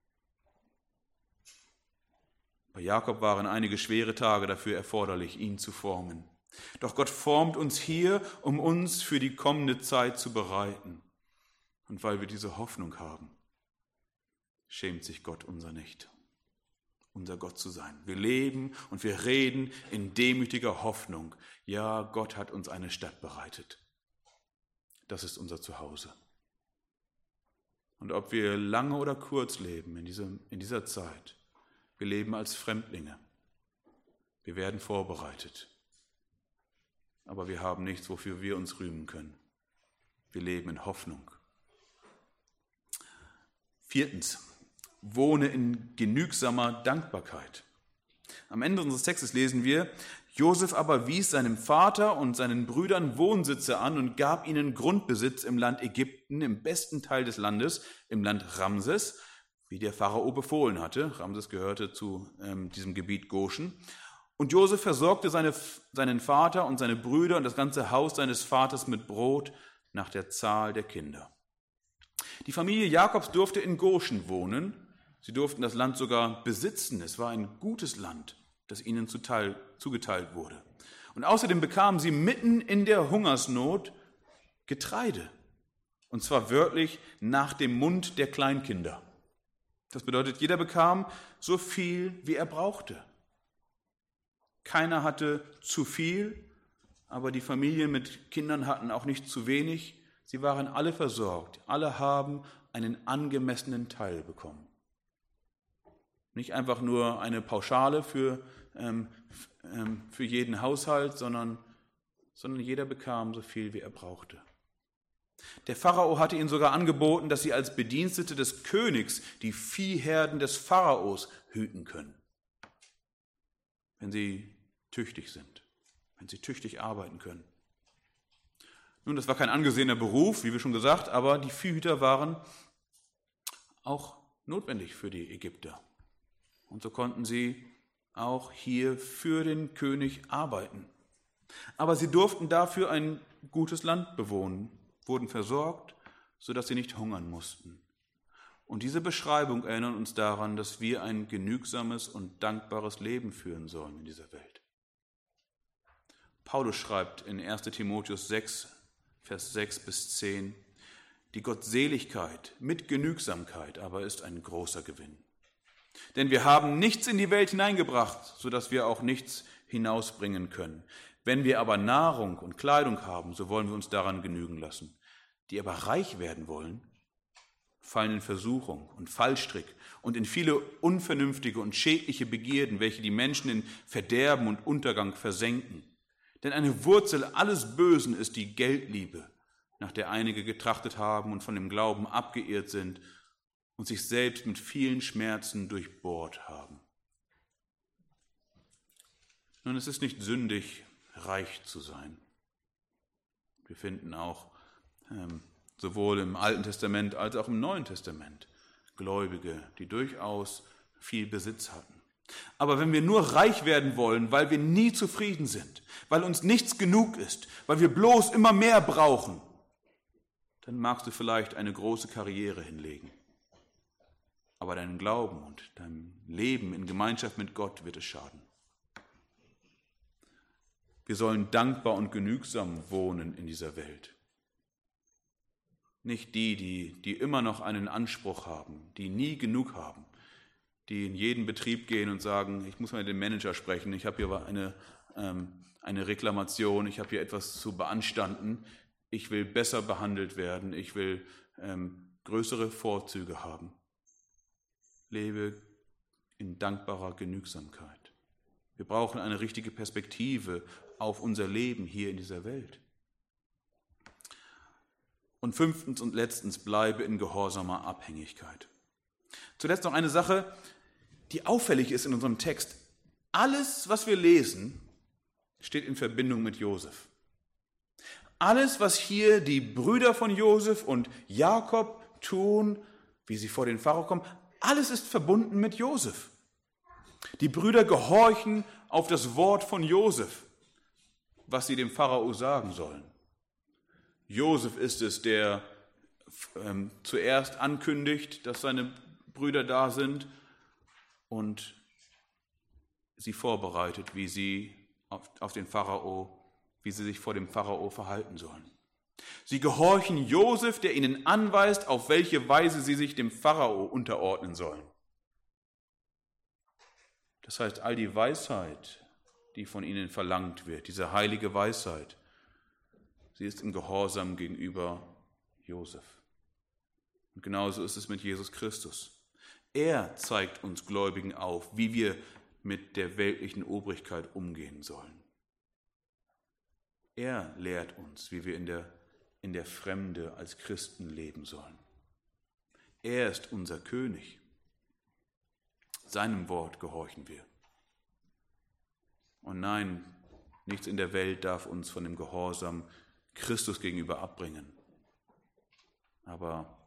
Bei Jakob waren einige schwere Tage dafür erforderlich, ihn zu formen. Doch Gott formt uns hier, um uns für die kommende Zeit zu bereiten. Und weil wir diese Hoffnung haben, schämt sich Gott unser nicht, unser Gott zu sein. Wir leben und wir reden in demütiger Hoffnung. Ja, Gott hat uns eine Stadt bereitet. Das ist unser Zuhause. Und ob wir lange oder kurz leben in, diesem, in dieser Zeit, wir leben als Fremdlinge. Wir werden vorbereitet. Aber wir haben nichts, wofür wir uns rühmen können. Wir leben in Hoffnung. Viertens, wohne in genügsamer Dankbarkeit. Am Ende unseres Textes lesen wir, Josef aber wies seinem Vater und seinen Brüdern Wohnsitze an und gab ihnen Grundbesitz im Land Ägypten, im besten Teil des Landes, im Land Ramses, wie der Pharao befohlen hatte. Ramses gehörte zu ähm, diesem Gebiet Goshen. Und Josef versorgte seine, seinen Vater und seine Brüder und das ganze Haus seines Vaters mit Brot nach der Zahl der Kinder. Die Familie Jakobs durfte in Goshen wohnen. Sie durften das Land sogar besitzen. Es war ein gutes Land, das ihnen zuteil, zugeteilt wurde. Und außerdem bekamen sie mitten in der Hungersnot Getreide. Und zwar wörtlich nach dem Mund der Kleinkinder. Das bedeutet, jeder bekam so viel, wie er brauchte. Keiner hatte zu viel, aber die Familien mit Kindern hatten auch nicht zu wenig. Sie waren alle versorgt. Alle haben einen angemessenen Teil bekommen. Nicht einfach nur eine Pauschale für, ähm, ähm, für jeden Haushalt, sondern, sondern jeder bekam so viel, wie er brauchte. Der Pharao hatte ihnen sogar angeboten, dass sie als Bedienstete des Königs die Viehherden des Pharaos hüten können, wenn sie tüchtig sind, wenn sie tüchtig arbeiten können. Nun, das war kein angesehener Beruf, wie wir schon gesagt, aber die Viehhüter waren auch notwendig für die Ägypter. Und so konnten sie auch hier für den König arbeiten. Aber sie durften dafür ein gutes Land bewohnen, wurden versorgt, sodass sie nicht hungern mussten. Und diese Beschreibung erinnert uns daran, dass wir ein genügsames und dankbares Leben führen sollen in dieser Welt. Paulus schreibt in erster Timotheus sechs, Vers sechs bis zehn, die Gottseligkeit mit Genügsamkeit aber ist ein großer Gewinn. Denn wir haben nichts in die Welt hineingebracht, sodass wir auch nichts hinausbringen können. Wenn wir aber Nahrung und Kleidung haben, so wollen wir uns daran genügen lassen. Die aber reich werden wollen, fallen in Versuchung und Fallstrick und in viele unvernünftige und schädliche Begierden, welche die Menschen in Verderben und Untergang versenken. Denn eine Wurzel alles Bösen ist die Geldliebe, nach der einige getrachtet haben und von dem Glauben abgeirrt sind und sich selbst mit vielen Schmerzen durchbohrt haben. Nun, es ist nicht sündig, reich zu sein. Wir finden auch ähm, sowohl im Alten Testament als auch im Neuen Testament Gläubige, die durchaus viel Besitz hatten. Aber wenn wir nur reich werden wollen, weil wir nie zufrieden sind, weil uns nichts genug ist, weil wir bloß immer mehr brauchen, dann magst du vielleicht eine große Karriere hinlegen. Aber deinem Glauben und deinem Leben in Gemeinschaft mit Gott wird es schaden. Wir sollen dankbar und genügsam wohnen in dieser Welt. Nicht die, die, die immer noch einen Anspruch haben, die nie genug haben, die in jeden Betrieb gehen und sagen, ich muss mal mit dem Manager sprechen, ich habe hier eine, ähm, eine Reklamation, ich habe hier etwas zu beanstanden, ich will besser behandelt werden, ich will ähm, größere Vorzüge haben. Lebe in dankbarer Genügsamkeit. Wir brauchen eine richtige Perspektive auf unser Leben hier in dieser Welt. Und fünftens und letztens, bleibe in gehorsamer Abhängigkeit. Zuletzt noch eine Sache, die auffällig ist in unserem Text. Alles, was wir lesen, steht in Verbindung mit Josef. Alles, was hier die Brüder von Josef und Jakob tun, wie sie vor den Pharao kommen, alles ist verbunden mit Josef. Die Brüder gehorchen auf das Wort von Josef, was sie dem Pharao sagen sollen. Josef ist es, der ähm, zuerst ankündigt, dass seine Brüder da sind und sie vorbereitet, wie sie auf, auf den Pharao, wie sie sich vor dem Pharao verhalten sollen. Sie gehorchen Josef, der ihnen anweist, auf welche Weise sie sich dem Pharao unterordnen sollen. Das heißt, all die Weisheit, die von ihnen verlangt wird, diese heilige Weisheit, sie ist im Gehorsam gegenüber Josef. Und genauso ist es mit Jesus Christus. Er zeigt uns Gläubigen auf, wie wir mit der weltlichen Obrigkeit umgehen sollen. Er lehrt uns, wie wir in der, in der Fremde als Christen leben sollen. Er ist unser König. Seinem Wort gehorchen wir. Und nein, nichts in der Welt darf uns von dem Gehorsam Christus gegenüber abbringen. Aber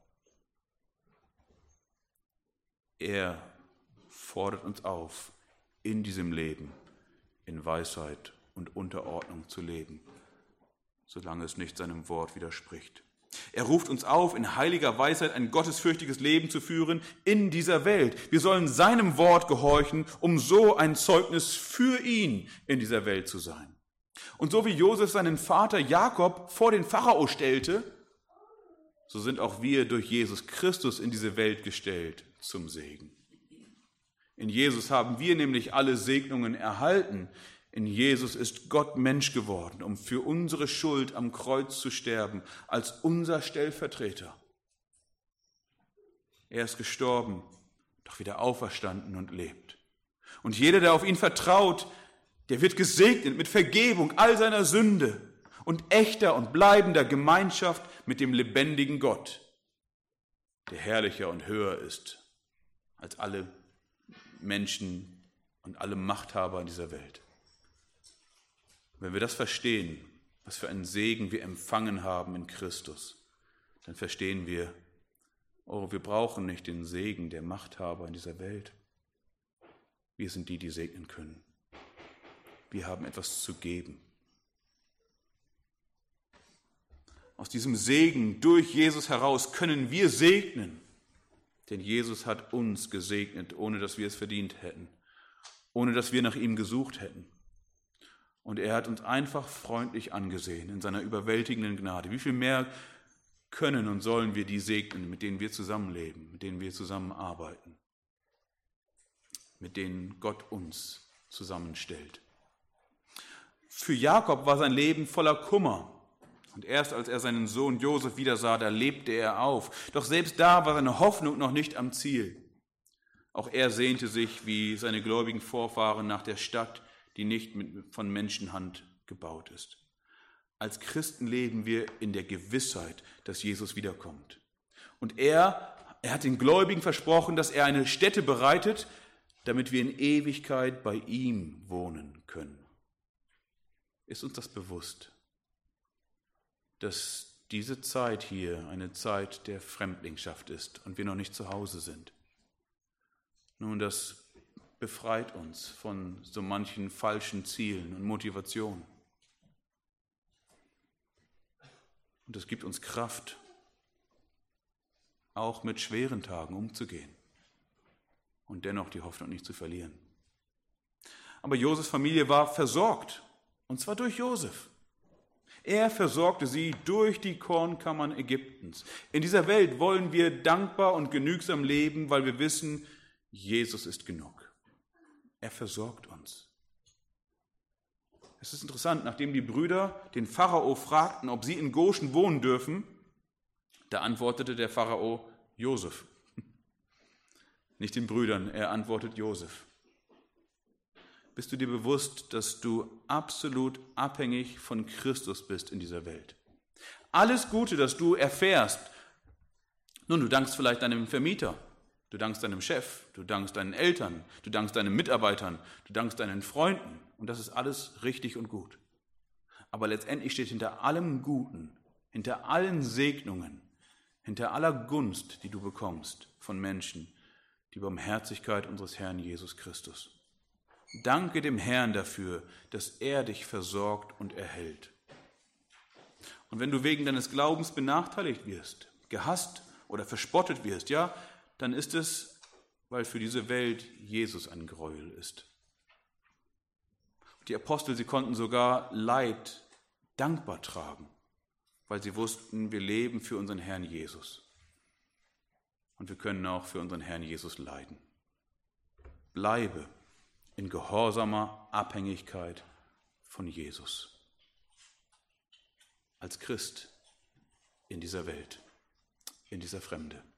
er fordert uns auf, in diesem Leben in Weisheit und Unterordnung zu leben, solange es nicht seinem Wort widerspricht. Er ruft uns auf, in heiliger Weisheit ein gottesfürchtiges Leben zu führen in dieser Welt. Wir sollen seinem Wort gehorchen, um so ein Zeugnis für ihn in dieser Welt zu sein. Und so wie Josef seinen Vater Jakob vor den Pharao stellte, so sind auch wir durch Jesus Christus in diese Welt gestellt zum Segen. In Jesus haben wir nämlich alle Segnungen erhalten. In Jesus ist Gott Mensch geworden, um für unsere Schuld am Kreuz zu sterben, als unser Stellvertreter. Er ist gestorben, doch wieder auferstanden und lebt. Und jeder, der auf ihn vertraut, der wird gesegnet mit Vergebung all seiner Sünde und echter und bleibender Gemeinschaft mit dem lebendigen Gott, der herrlicher und höher ist als alle Menschen und alle Machthaber in dieser Welt. Wenn wir das verstehen, was für einen Segen wir empfangen haben in Christus, dann verstehen wir, oh, wir brauchen nicht den Segen der Machthaber in dieser Welt. Wir sind die, die segnen können. Wir haben etwas zu geben. Aus diesem Segen durch Jesus heraus können wir segnen, denn Jesus hat uns gesegnet, ohne dass wir es verdient hätten, ohne dass wir nach ihm gesucht hätten. Und er hat uns einfach freundlich angesehen in seiner überwältigenden Gnade. Wie viel mehr können und sollen wir die segnen, mit denen wir zusammenleben, mit denen wir zusammenarbeiten, mit denen Gott uns zusammenstellt. Für Jakob war sein Leben voller Kummer. Und erst als er seinen Sohn Josef wieder sah, da lebte er auf. Doch selbst da war seine Hoffnung noch nicht am Ziel. Auch er sehnte sich, wie seine gläubigen Vorfahren, nach der Stadt, die nicht mit, von Menschenhand gebaut ist. Als Christen leben wir in der Gewissheit, dass Jesus wiederkommt. Und er Er hat den Gläubigen versprochen, dass er eine Stätte bereitet, damit wir in Ewigkeit bei ihm wohnen können. Ist uns das bewusst, dass diese Zeit hier eine Zeit der Fremdlingschaft ist und wir noch nicht zu Hause sind? Nun, das befreit uns von so manchen falschen Zielen und Motivationen. Und es gibt uns Kraft, auch mit schweren Tagen umzugehen und dennoch die Hoffnung nicht zu verlieren. Aber Josefs Familie war versorgt, und zwar durch Josef. Er versorgte sie durch die Kornkammern Ägyptens. In dieser Welt wollen wir dankbar und genügsam leben, weil wir wissen, Jesus ist genug. Er versorgt uns. Es ist interessant, nachdem die Brüder den Pharao fragten, ob sie in Goshen wohnen dürfen, da antwortete der Pharao Josef. Nicht den Brüdern, er antwortet Josef. Bist du dir bewusst, dass du absolut abhängig von Christus bist in dieser Welt? Alles Gute, das du erfährst, nun, du dankst vielleicht deinem Vermieter, du dankst deinem Chef, du dankst deinen Eltern, du dankst deinen Mitarbeitern, du dankst deinen Freunden, und das ist alles richtig und gut. Aber letztendlich steht hinter allem Guten, hinter allen Segnungen, hinter aller Gunst, die du bekommst von Menschen, die Barmherzigkeit unseres Herrn Jesus Christus. Danke dem Herrn dafür, dass er dich versorgt und erhält. Und wenn du wegen deines Glaubens benachteiligt wirst, gehasst oder verspottet wirst, ja, dann ist es, weil für diese Welt Jesus ein Gräuel ist. Die Apostel, sie konnten sogar Leid dankbar tragen, weil sie wussten, wir leben für unseren Herrn Jesus. Und wir können auch für unseren Herrn Jesus leiden. Bleibe in gehorsamer Abhängigkeit von Jesus. Als Christ in dieser Welt, in dieser Fremde.